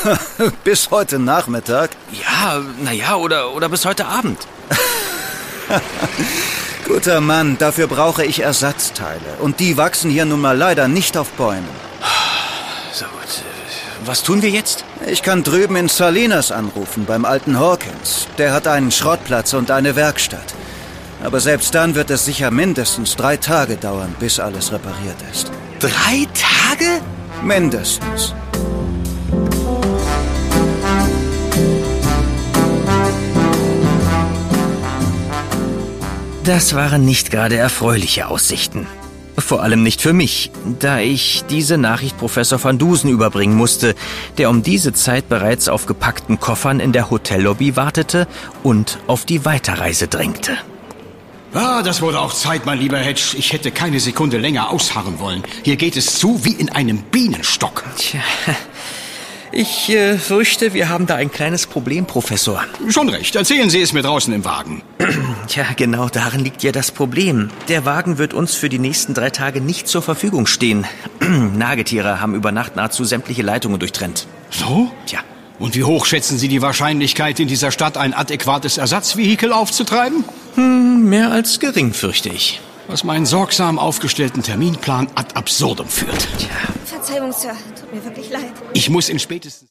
Bis heute Nachmittag? Ja, naja, oder bis heute Abend. Guter Mann, dafür brauche ich Ersatzteile. Und die wachsen hier nun mal leider nicht auf Bäumen. So gut. Was tun wir jetzt? Ich kann drüben in Salinas anrufen, beim alten Hawkins. Der hat einen Schrottplatz und eine Werkstatt. Aber selbst dann wird es sicher mindestens 3 Tage dauern, bis alles repariert ist. 3 Tage? Mindestens. Das waren nicht gerade erfreuliche Aussichten. Vor allem nicht für mich, da ich diese Nachricht Professor van Dusen überbringen musste, der um diese Zeit bereits auf gepackten Koffern in der Hotellobby wartete und auf die Weiterreise drängte. Ah, das wurde auch Zeit, mein lieber Hedge. Ich hätte keine Sekunde länger ausharren wollen. Hier geht es zu wie in einem Bienenstock. Tja, ich fürchte, wir haben da ein kleines Problem, Professor. Schon recht. Erzählen Sie es mir draußen im Wagen. Tja, genau darin liegt ja das Problem. Der Wagen wird uns für die nächsten 3 Tage nicht zur Verfügung stehen. Nagetiere haben über Nacht nahezu sämtliche Leitungen durchtrennt. So? Tja. Und wie hoch schätzen Sie die Wahrscheinlichkeit, in dieser Stadt ein adäquates Ersatzvehikel aufzutreiben? Mehr als gering, fürchte ich. Was meinen sorgsam aufgestellten Terminplan ad absurdum führt. Tja. Verzeihung, Sir. Tut mir wirklich leid. Ich muss in spätestens...